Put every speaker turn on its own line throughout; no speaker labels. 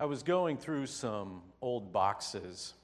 I was going through some old boxes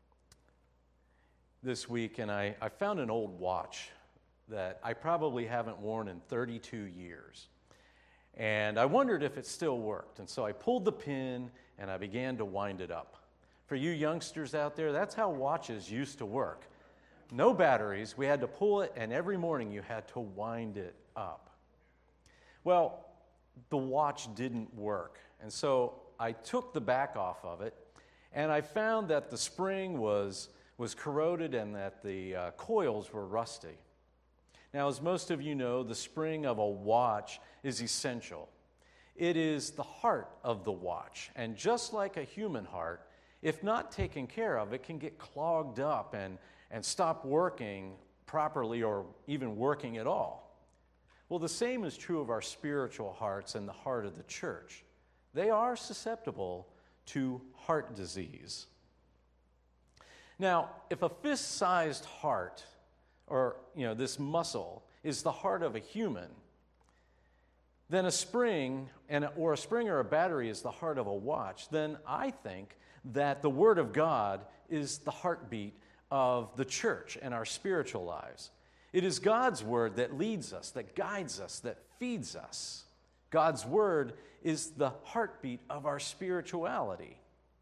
this week, and I found an old watch that I probably haven't worn in 32 years. And I wondered if it still worked. And so I pulled the pin, and I began to wind it up. For you youngsters out there, that's how watches used to work. No batteries. We had to pull it, and every morning you had to wind it up. Well, the watch didn't work. And so I took the back off of it, and I found that the spring was corroded and that the coils were rusty. Now, as most of you know, the spring of a watch is essential. It is the heart of the watch, and just like a human heart, if not taken care of, it can get clogged up and stop working properly or even working at all. Well, the same is true of our spiritual hearts and the heart of the church. They are susceptible to heart disease. Now, if a fist-sized heart, or this muscle, is the heart of a human, then a spring or a battery is the heart of a watch, then I think that the Word of God is the heartbeat of the church and our spiritual lives. It is God's Word that leads us, that guides us, that feeds us. God's Word is the heartbeat of our spirituality.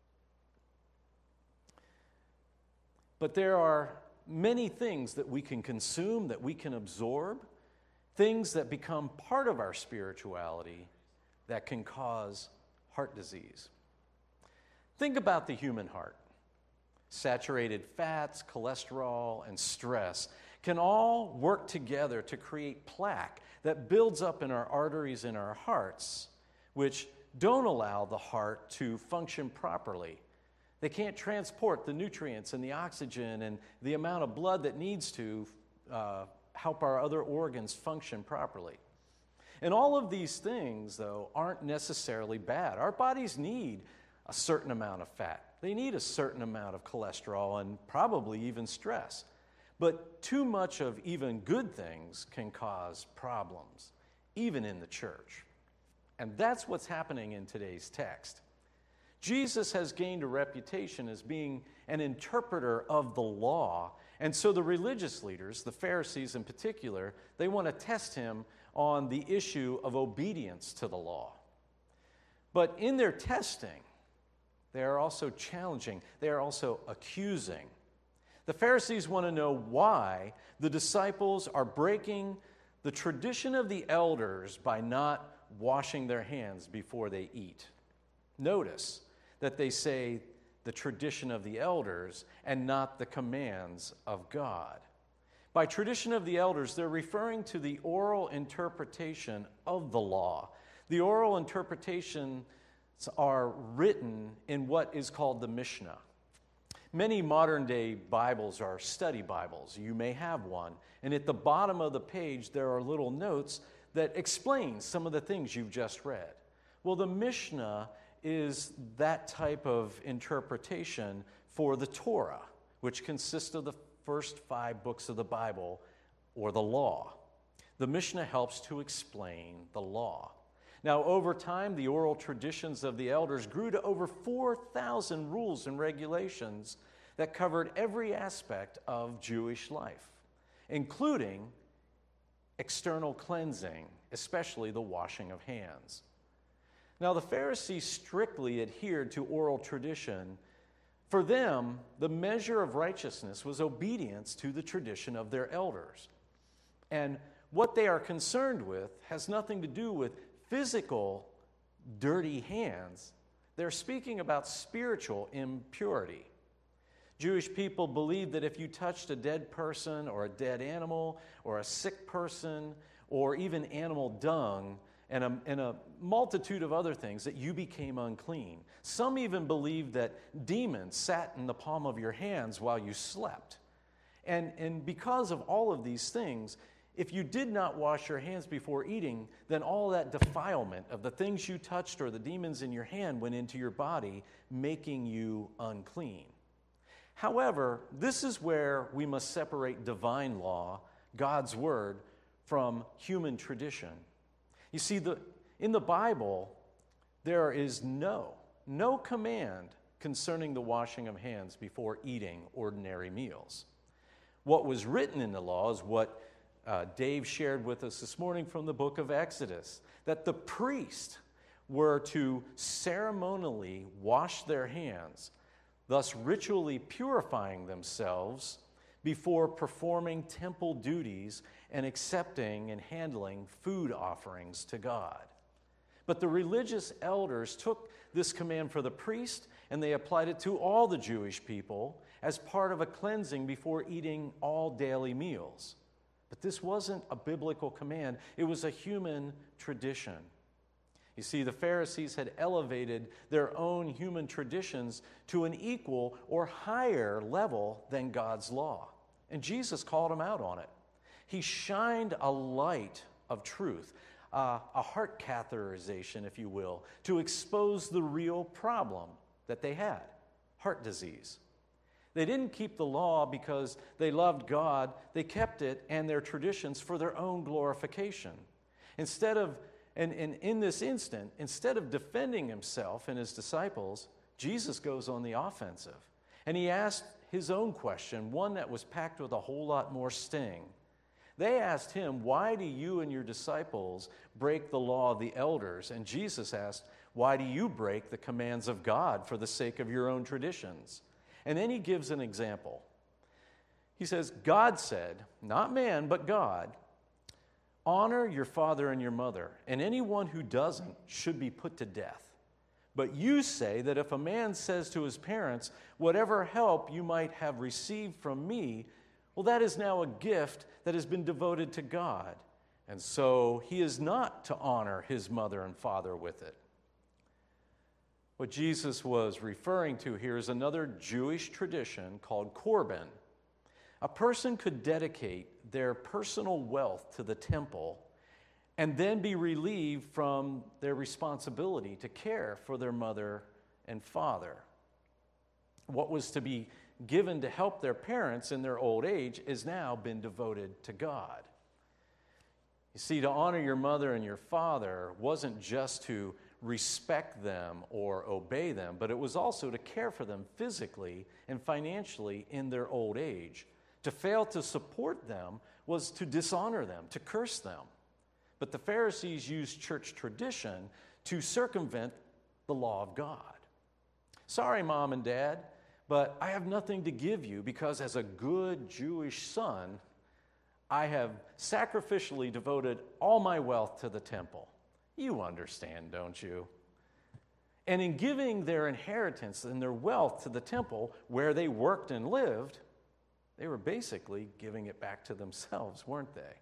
But there are many things that we can consume, that we can absorb, things that become part of our spirituality that can cause heart disease. Think about the human heart. Saturated fats, cholesterol, and stress can all work together to create plaque that builds up in our arteries in our hearts, which don't allow the heart to function properly. They can't transport the nutrients and the oxygen and the amount of blood that needs to help our other organs function properly. And all of these things, though, aren't necessarily bad. Our bodies need a certain amount of fat. They need a certain amount of cholesterol and probably even stress. But too much of even good things can cause problems, even in the church. And that's what's happening in today's text. Jesus has gained a reputation as being an interpreter of the law. And so the religious leaders, the Pharisees in particular, they want to test him on the issue of obedience to the law. But in their testing, they are also challenging. They are also accusing. The Pharisees want to know why the disciples are breaking the tradition of the elders by not washing their hands before they eat. Notice that they say the tradition of the elders and not the commands of God. By tradition of the elders, they're referring to the oral interpretation of the law. The oral interpretations are written in what is called the Mishnah. Many modern-day Bibles are study Bibles. You may have one. And at the bottom of the page, there are little notes that explain some of the things you've just read. Well, the Mishnah is that type of interpretation for the Torah, which consists of the first 5 books of the Bible, or the law. The Mishnah helps to explain the law. Now, over time, the oral traditions of the elders grew to over 4,000 rules and regulations that covered every aspect of Jewish life, including external cleansing, especially the washing of hands. Now, the Pharisees strictly adhered to oral tradition. For them, the measure of righteousness was obedience to the tradition of their elders. And what they are concerned with has nothing to do with physical dirty hands. They're speaking about spiritual impurity. Jewish people believed that if you touched a dead person or a dead animal or a sick person or even animal dung and a multitude of other things, that you became unclean. Some even believed that demons sat in the palm of your hands while you slept. And because of all of these things, if you did not wash your hands before eating, then all that defilement of the things you touched or the demons in your hand went into your body, making you unclean. However, this is where we must separate divine law, God's word, from human tradition. You see, in the Bible, there is no no command concerning the washing of hands before eating ordinary meals. What was written in the law is what Dave shared with us this morning from the book of Exodus, that the priest were to ceremonially wash their hands, thus ritually purifying themselves before performing temple duties and accepting and handling food offerings to God. But the religious elders took this command for the priest and they applied it to all the Jewish people as part of a cleansing before eating all daily meals. But this wasn't a biblical command, it was a human tradition. You see, the Pharisees had elevated their own human traditions to an equal or higher level than God's law. And Jesus called them out on it. He shined a light of truth, a heart catheterization, if you will, to expose the real problem that they had, heart disease. They didn't keep the law because they loved God. They kept it and their traditions for their own glorification. In this instant, instead of defending himself and his disciples, Jesus goes on the offensive. And he asked his own question, one that was packed with a whole lot more sting. They asked him, "Why do you and your disciples break the law of the elders?" And Jesus asked, "Why do you break the commands of God for the sake of your own traditions?" And then he gives an example. He says, God said, not man, but God, "Honor your father and your mother, and anyone who doesn't should be put to death. But you say that if a man says to his parents, 'Whatever help you might have received from me,' well, that is now a gift that has been devoted to God. And so he is not to honor his mother and father with it." What Jesus was referring to here is another Jewish tradition called Korban. A person could dedicate their personal wealth to the temple and then be relieved from their responsibility to care for their mother and father. What was to be given to help their parents in their old age has now been devoted to God. You see, to honor your mother and your father wasn't just to respect them or obey them, but it was also to care for them physically and financially in their old age. To fail to support them was to dishonor them, to curse them. But the Pharisees used church tradition to circumvent the law of God. "Sorry, Mom and Dad, but I have nothing to give you because as a good Jewish son, I have sacrificially devoted all my wealth to the temple." You understand, don't you? And in giving their inheritance and their wealth to the temple where they worked and lived, they were basically giving it back to themselves, weren't they?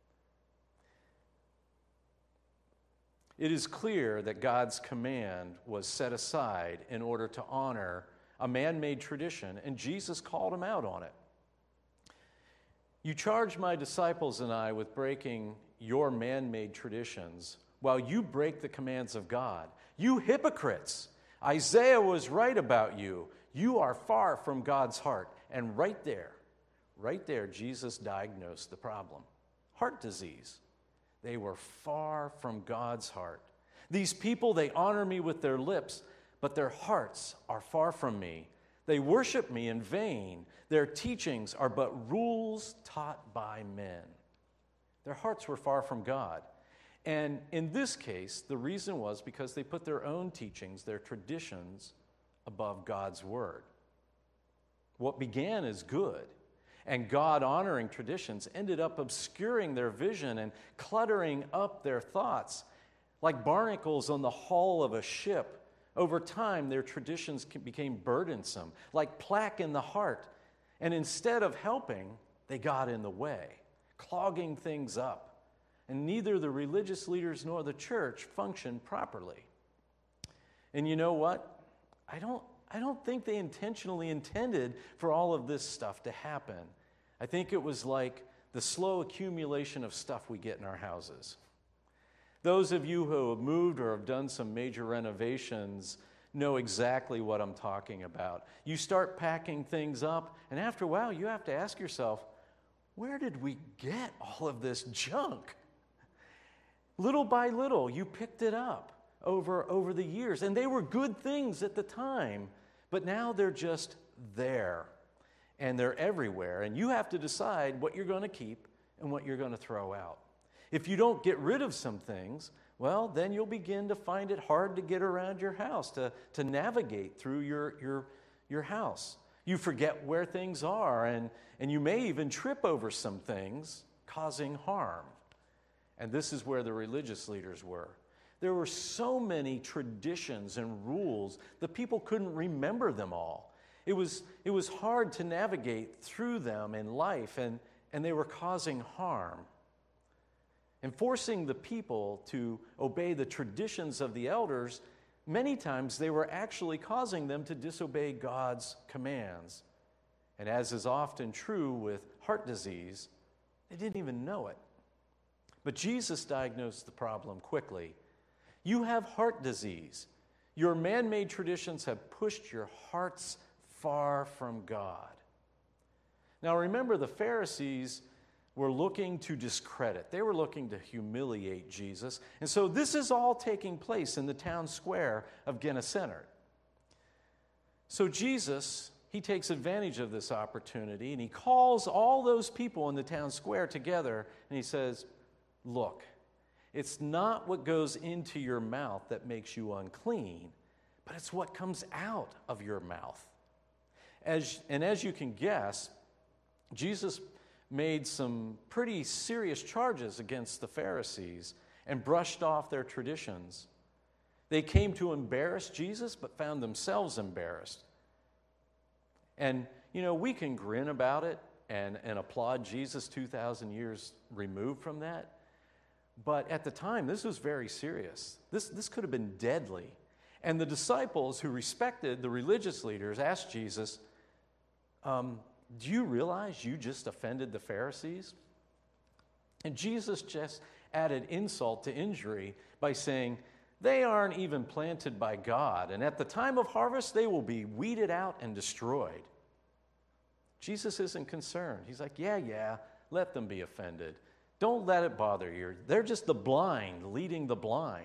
It is clear that God's command was set aside in order to honor a man-made tradition, and Jesus called him out on it. "You charge my disciples and I with breaking your man-made traditions, while you break the commands of God. You hypocrites! Isaiah was right about you. You are far from God's heart." And right there, Jesus diagnosed the problem. Heart disease. They were far from God's heart. "These people, they honor me with their lips, but their hearts are far from me. They worship me in vain. Their teachings are but rules taught by men." Their hearts were far from God. And in this case, the reason was because they put their own teachings, their traditions, above God's word. What began as good and God-honoring traditions ended up obscuring their vision and cluttering up their thoughts. Like barnacles on the hull of a ship, over time their traditions became burdensome, like plaque in the heart. And instead of helping, they got in the way, clogging things up. And neither the religious leaders nor the church functioned properly. And you know what? I don't think they intentionally intended for all of this stuff to happen. I think it was like the slow accumulation of stuff we get in our houses. Those of you who have moved or have done some major renovations know exactly what I'm talking about. You start packing things up, and after a while, you have to ask yourself, where did we get all of this junk? Little by little, you picked it up. over the years. And they were good things at the time, but now they're just there. And they're everywhere. And you have to decide what you're going to keep and what you're going to throw out. If you don't get rid of some things, well, then you'll begin to find it hard to get around your house, to navigate through your house. You forget where things are, and you may even trip over some things, causing harm. And this is where the religious leaders were. There were so many traditions and rules that people couldn't remember them all. It was hard to navigate through them in life, and they were causing harm. And forcing the people to obey the traditions of the elders, many times they were actually causing them to disobey God's commands. And as is often true with heart disease, they didn't even know it. But Jesus diagnosed the problem quickly. You have heart disease. Your man-made traditions have pushed your hearts far from God. Now remember, the Pharisees were looking to discredit. They were looking to humiliate Jesus. And so this is all taking place in the town square of Gennesaret. So Jesus, he takes advantage of this opportunity, and he calls all those people in the town square together, and he says, look, it's not what goes into your mouth that makes you unclean, but it's what comes out of your mouth. As you can guess, Jesus made some pretty serious charges against the Pharisees and brushed off their traditions. They came to embarrass Jesus, but found themselves embarrassed. And, we can grin about it and applaud Jesus 2,000 years removed from that. But at the time, this was very serious. This could have been deadly. And the disciples who respected the religious leaders asked Jesus, do you realize you just offended the Pharisees? And Jesus just added insult to injury by saying, they aren't even planted by God, and at the time of harvest, they will be weeded out and destroyed. Jesus isn't concerned. He's like, yeah, let them be offended. Don't let it bother you. They're just the blind leading the blind.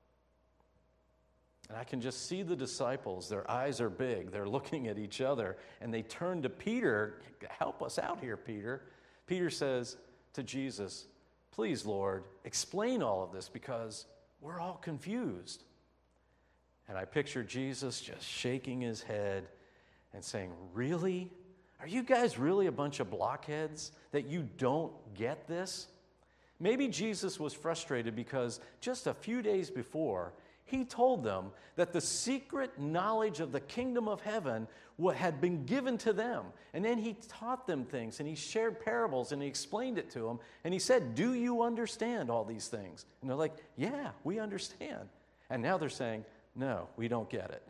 And I can just see the disciples. Their eyes are big. They're looking at each other, and they turn to Peter. Help us out here, Peter. Peter says to Jesus, please, Lord, explain all of this because we're all confused. And I picture Jesus just shaking his head and saying, really? Are you guys really a bunch of blockheads that you don't get this? Maybe Jesus was frustrated because just a few days before, he told them that the secret knowledge of the kingdom of heaven had been given to them. And then he taught them things, and he shared parables, and he explained it to them. And he said, do you understand all these things? And they're like, yeah, we understand. And now they're saying, no, we don't get it.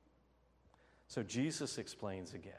So Jesus explains again.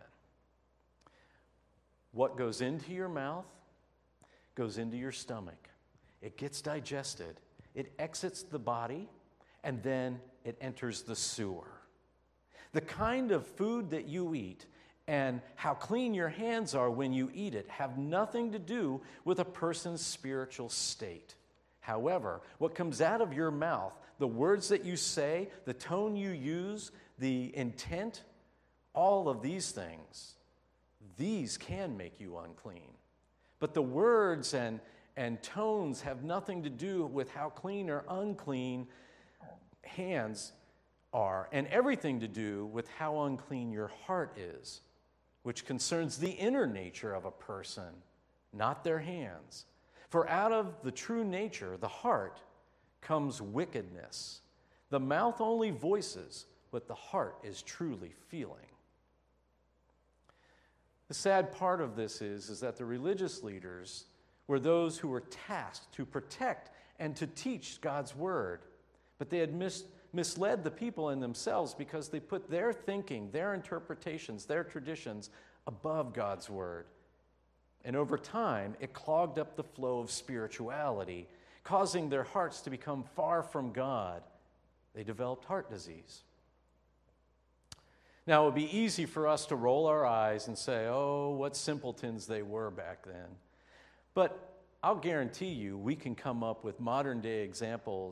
What goes into your mouth goes into your stomach. It gets digested. It exits the body, and then it enters the sewer. The kind of food that you eat and how clean your hands are when you eat it have nothing to do with a person's spiritual state. However, what comes out of your mouth, the words that you say, the tone you use, the intent, all of these things, these can make you unclean. But the words and tones have nothing to do with how clean or unclean hands are, and everything to do with how unclean your heart is, which concerns the inner nature of a person, not their hands. For out of the true nature, the heart, comes wickedness. The mouth only voices what the heart is truly feeling. The sad part of this is that the religious leaders were those who were tasked to protect and to teach God's word. But they had misled the people in themselves because they put their thinking, their interpretations, their traditions above God's word. And over time, it clogged up the flow of spirituality, causing their hearts to become far from God. They developed heart disease. Now, it would be easy for us to roll our eyes and say, oh, what simpletons they were back then. But I'll guarantee you we can come up with modern-day examples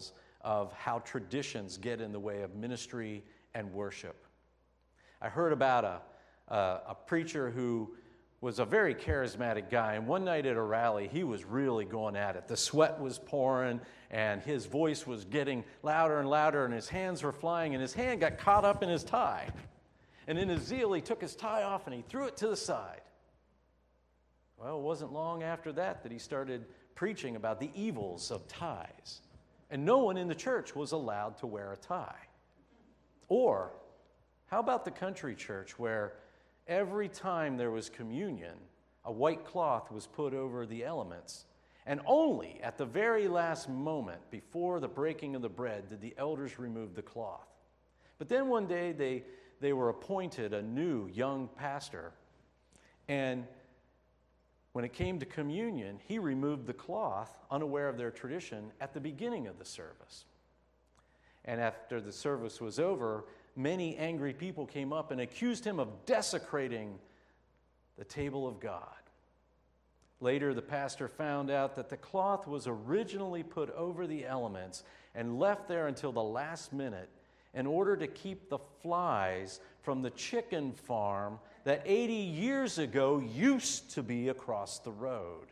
of how traditions get in the way of ministry and worship. I heard about a preacher who was a very charismatic guy, and one night at a rally, he was really going at it. The sweat was pouring, and his voice was getting louder and louder, and his hands were flying, and his hand got caught up in his tie. And in his zeal, he took his tie off, and he threw it to the side. Well, it wasn't long after that he started preaching about the evils of ties. And no one in the church was allowed to wear a tie. Or, how about the country church where every time there was communion, a white cloth was put over the elements, and only at the very last moment before the breaking of the bread did the elders remove the cloth. But then one day they were appointed a new young pastor, and when it came to communion, he removed the cloth, unaware of their tradition, at the beginning of the service. And after the service was over, many angry people came up and accused him of desecrating the table of God. Later, the pastor found out that the cloth was originally put over the elements and left there until the last minute in order to keep the flies from the chicken farm that 80 years ago used to be across the road.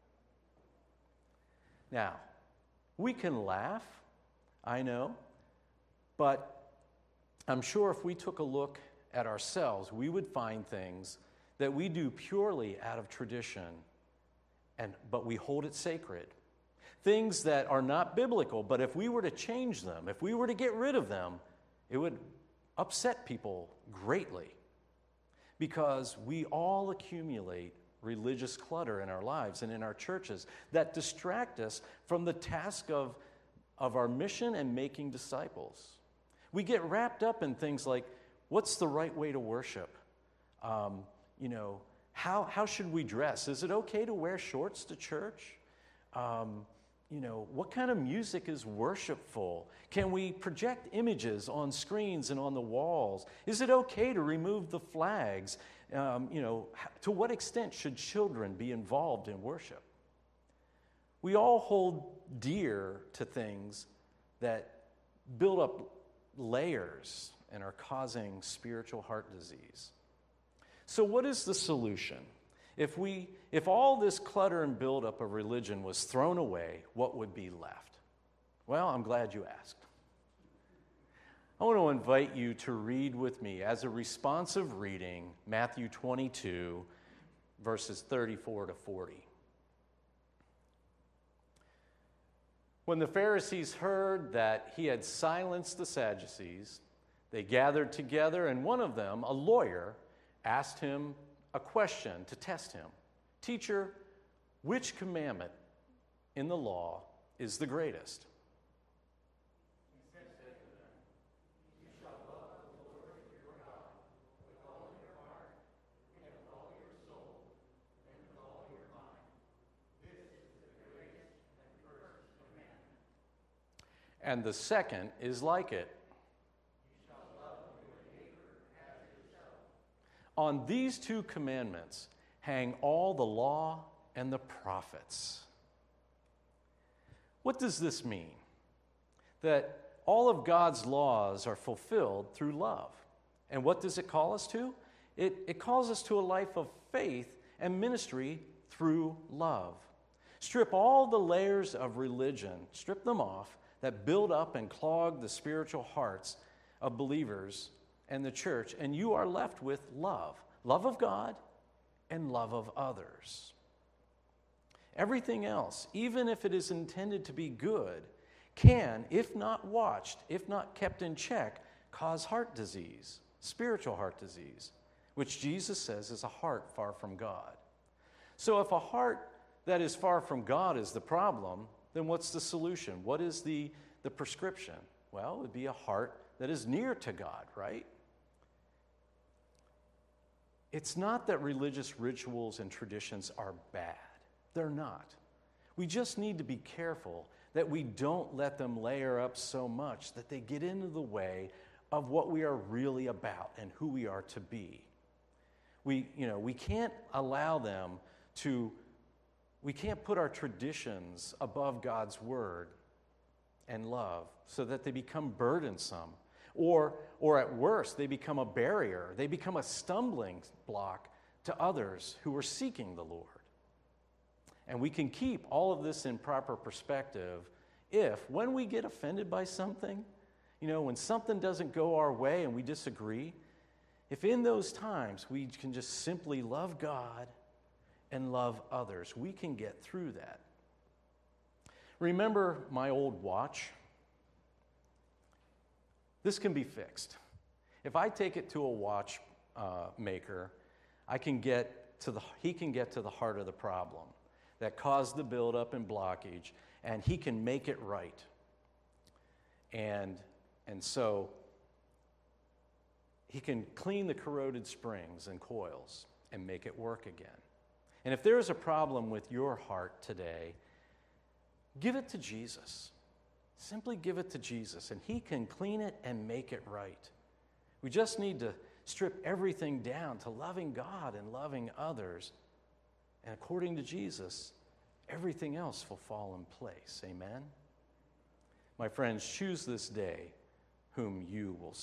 Now, we can laugh, I know, but I'm sure if we took a look at ourselves, we would find things that we do purely out of tradition, but we hold it sacred. Things that are not biblical, but if we were to change them, if we were to get rid of them, it would upset people greatly, because we all accumulate religious clutter in our lives and in our churches that distract us from the task of our mission and making disciples. We get wrapped up in things like, what's the right way to worship? How should we dress? Is it okay to wear shorts to church? What kind of music is worshipful? Can we project images on screens and on the walls? Is it okay to remove the flags? To what extent should children be involved in worship? We all hold dear to things that build up layers and are causing spiritual heart disease. So what is the solution? If all this clutter and buildup of religion was thrown away, what would be left? Well, I'm glad you asked. I want to invite you to read with me as a responsive reading Matthew 22, verses 34 to 40. When the Pharisees heard that he had silenced the Sadducees, they gathered together, and one of them, a lawyer, asked him a question to test him. Teacher, which commandment in the law is the greatest? And the second is like it. On these two commandments hang all the law and the prophets. What does this mean? That all of God's laws are fulfilled through love. And what does it call us to? It calls us to a life of faith and ministry through love. Strip all the layers of religion, strip them off, that build up and clog the spiritual hearts of believers and the church, and you are left with love of God and love of others. Everything else, even if it is intended to be good, can, if not watched, if not kept in check, cause heart disease, spiritual heart disease, which Jesus says is a heart far from God. So if a heart that is far from God is the problem, then what's the solution? What is the prescription? Well, it would be a heart that is near to God, right? It's not that religious rituals and traditions are bad. They're not. We just need to be careful that we don't let them layer up so much that they get into the way of what we are really about and who we are to be. We can't allow them to, we can't put our traditions above God's word and love so that they become burdensome. Or at worst, they become a barrier. They become a stumbling block to others who are seeking the Lord. And we can keep all of this in proper perspective if, when we get offended by something, when something doesn't go our way and we disagree, if in those times we can just simply love God and love others, we can get through that. Remember my old watch? This can be fixed. If I take it to a watch maker, he can get to the heart of the problem that caused the buildup and blockage, and he can make it right. And so he can clean the corroded springs and coils and make it work again. And if there is a problem with your heart today, give it to Jesus. Simply give it to Jesus, and he can clean it and make it right. We just need to strip everything down to loving God and loving others. And according to Jesus, everything else will fall in place. Amen? My friends, choose this day whom you will serve.